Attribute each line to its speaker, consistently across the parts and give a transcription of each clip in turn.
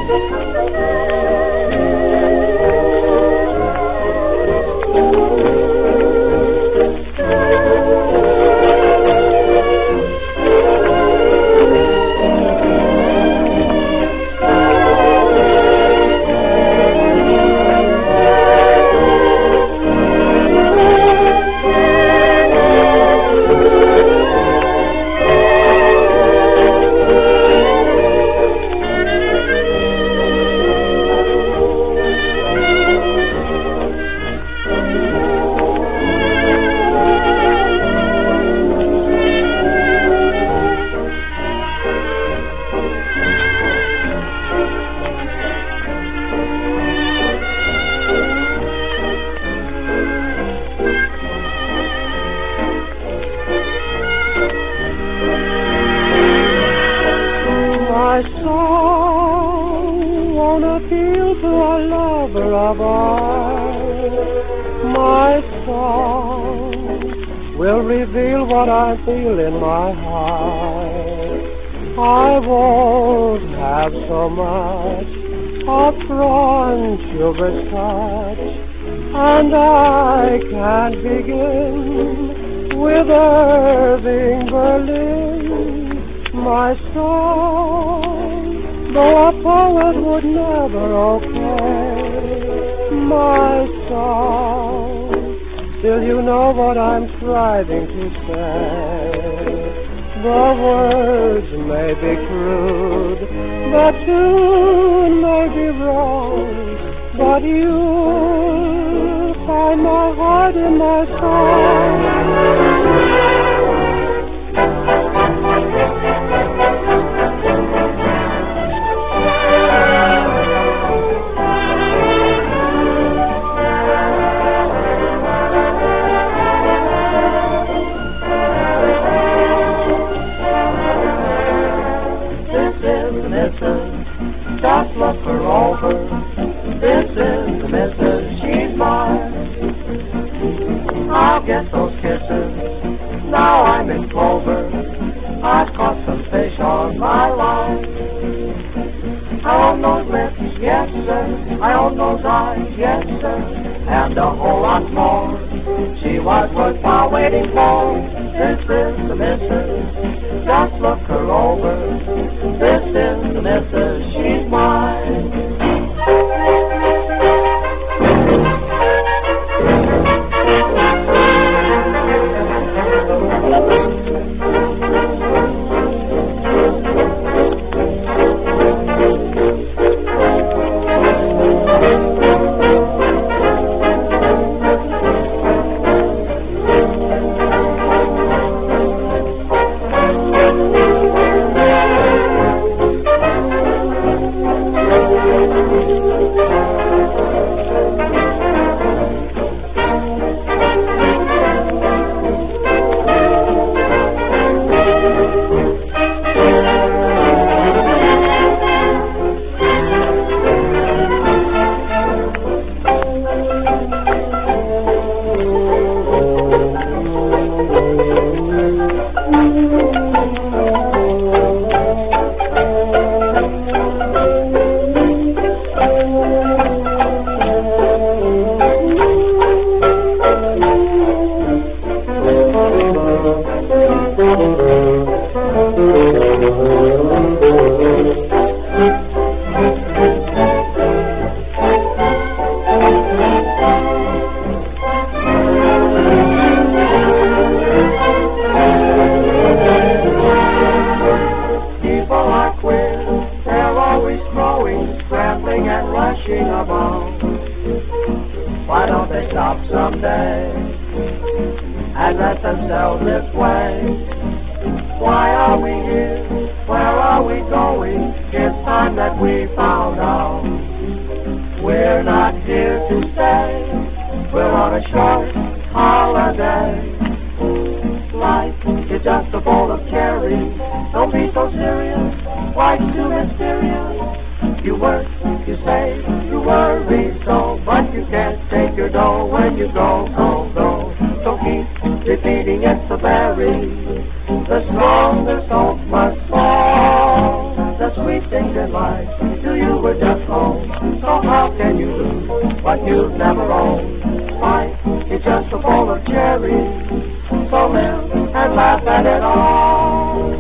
Speaker 1: Feel in my heart. I won't have so much upfront sugar touch, and I can't begin with Irving Berlin. My song, though a poet would never okay, my song, still you know what I'm striving to say. The words may be crude, the tune may be wrong, but you'll find my heart in my song. Just look her over. This is the missus, she's mine. I'll get those kisses. Now I'm in clover. I've caught some fish on my line. I own those lips, yes sir. I own those eyes, yes sir. And a whole lot more. She was worthwhile waiting for. This is the missus. Just look her over. This is the missus, she's mine. Why don't they stop someday and let themselves this way? Why are we here? Where are we going? It's time that we found out. We're not here to stay. We're on a short holiday. Life is just a bowl of cherries. Don't be so serious. Life's too mysterious. You work, you save, you worry so, but you can't take your dough when you go. So keep repeating it's a berry. The strong, the salt must fall. The sweet sweet things in life till you were just home. So how can you lose what you've never owned? Life is just a bowl of cherries, so live and laugh at it all.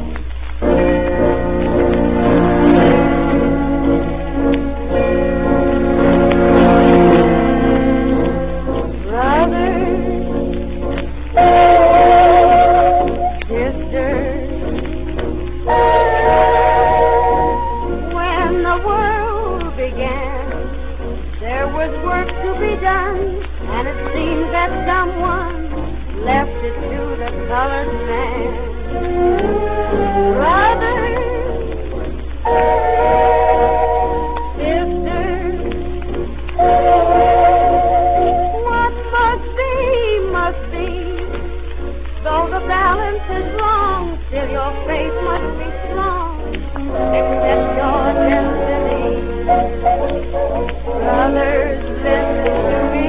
Speaker 2: And it seems that someone left it to the colored man. Brothers, sisters, what must be. Though the balance is wrong, still your faith must be strong. Accept your destiny. Brothers, listen to me.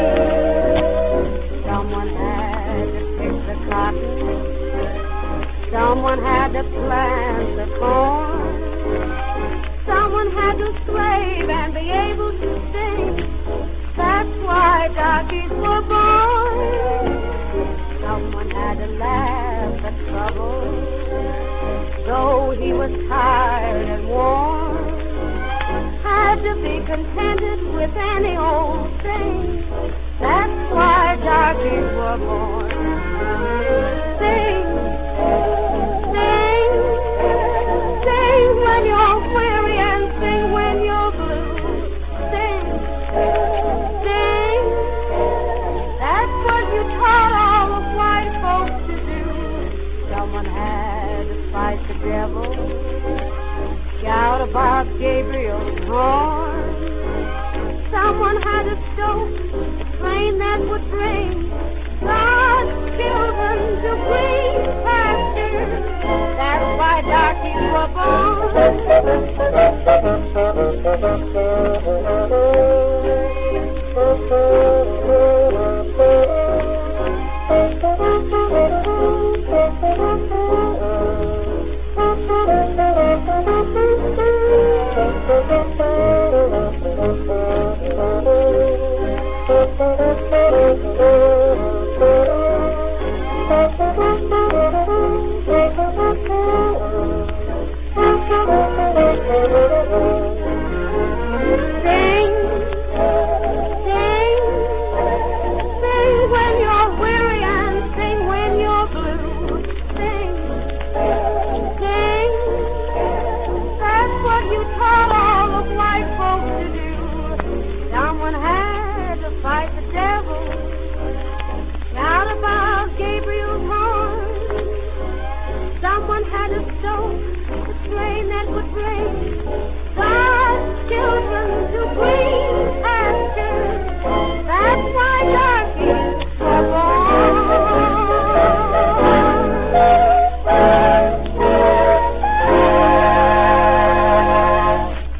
Speaker 2: Someone had to pick the cotton. Someone had to plant the corn. Someone had to slave and be able to sing. That's why darkies were born. Someone had to laugh at trouble, though he was tired and worn. Had to be contented with any old thing. That's why darkies were born. Sing, sing, sing when you're weary and sing when you're blue. Sing, sing, that's what you taught all the white folks to do. Someone had to fight the devil, shout about Gabriel's horn. Someone had to stoke the train that would bring God's children to green pastures. That's why darkies were born.